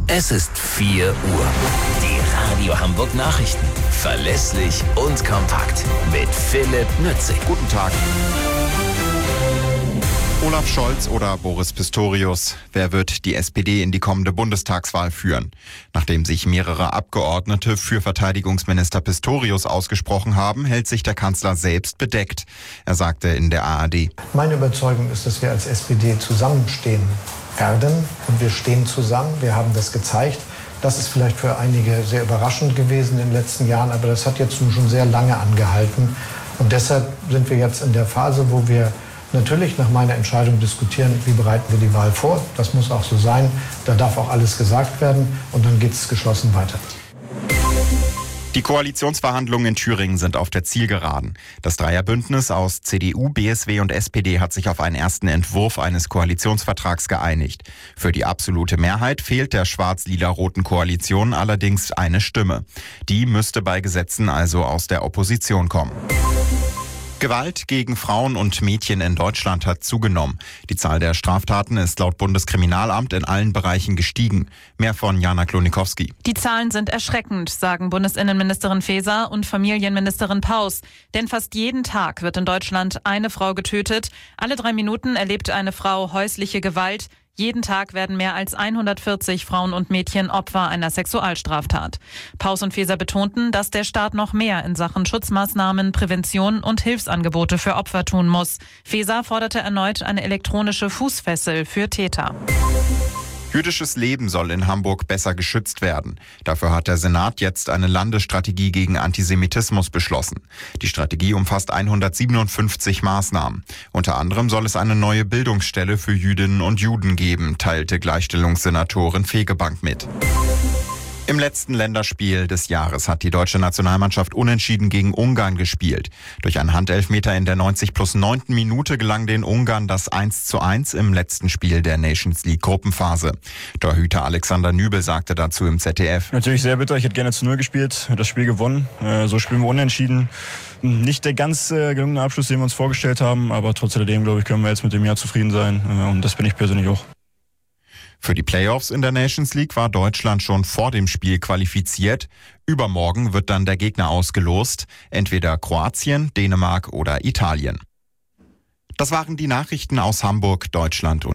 Es ist 4 Uhr. Die Radio Hamburg Nachrichten. Verlässlich und kompakt. Mit Philipp Nützig. Guten Tag. Olaf Scholz oder Boris Pistorius? Wer wird die SPD in die kommende Bundestagswahl führen? Nachdem sich mehrere Abgeordnete für Verteidigungsminister Pistorius ausgesprochen haben, hält sich der Kanzler selbst bedeckt. Er sagte in der ARD: Meine Überzeugung ist, dass wir als SPD zusammenstehen werden. Und wir stehen zusammen. Wir haben das gezeigt. Das ist vielleicht für einige sehr überraschend gewesen in den letzten Jahren, aber das hat jetzt nun schon sehr lange angehalten. Und deshalb sind wir jetzt in der Phase, wo wir natürlich nach meiner Entscheidung diskutieren, wie bereiten wir die Wahl vor. Das muss auch so sein. Da darf auch alles gesagt werden und dann geht es geschlossen weiter. Die Koalitionsverhandlungen in Thüringen sind auf der Zielgeraden. Das Dreierbündnis aus CDU, BSW und SPD hat sich auf einen ersten Entwurf eines Koalitionsvertrags geeinigt. Für die absolute Mehrheit fehlt der schwarz-lila-roten Koalition allerdings eine Stimme. Die müsste bei Gesetzen also aus der Opposition kommen. Gewalt gegen Frauen und Mädchen in Deutschland hat zugenommen. Die Zahl der Straftaten ist laut Bundeskriminalamt in allen Bereichen gestiegen. Mehr von Jana Klonikowski. Die Zahlen sind erschreckend, sagen Bundesinnenministerin Faeser und Familienministerin Paus. Denn fast jeden Tag wird in Deutschland eine Frau getötet. Alle 3 Minuten erlebt eine Frau häusliche Gewalt. Jeden Tag werden mehr als 140 Frauen und Mädchen Opfer einer Sexualstraftat. Paus und Faeser betonten, dass der Staat noch mehr in Sachen Schutzmaßnahmen, Prävention und Hilfsangebote für Opfer tun muss. Faeser forderte erneut eine elektronische Fußfessel für Täter. Jüdisches Leben soll in Hamburg besser geschützt werden. Dafür hat der Senat jetzt eine Landesstrategie gegen Antisemitismus beschlossen. Die Strategie umfasst 157 Maßnahmen. Unter anderem soll es eine neue Bildungsstelle für Jüdinnen und Juden geben, teilte Gleichstellungssenatorin Fegebank mit. Im letzten Länderspiel des Jahres hat die deutsche Nationalmannschaft unentschieden gegen Ungarn gespielt. Durch einen Handelfmeter in der 90+9. Minute gelang den Ungarn das 1:1 im letzten Spiel der Nations League Gruppenphase. Torhüter Alexander Nübel sagte dazu im ZDF: Natürlich sehr bitter, ich hätte gerne zu 0 gespielt, das Spiel gewonnen. So spielen wir unentschieden. Nicht der ganz gelungene Abschluss, den wir uns vorgestellt haben, aber trotz alledem, glaube ich, können wir jetzt mit dem Jahr zufrieden sein. Und das bin ich persönlich auch. Für die Playoffs in der Nations League war Deutschland schon vor dem Spiel qualifiziert. Übermorgen wird dann der Gegner ausgelost, entweder Kroatien, Dänemark oder Italien. Das waren die Nachrichten aus Hamburg, Deutschland und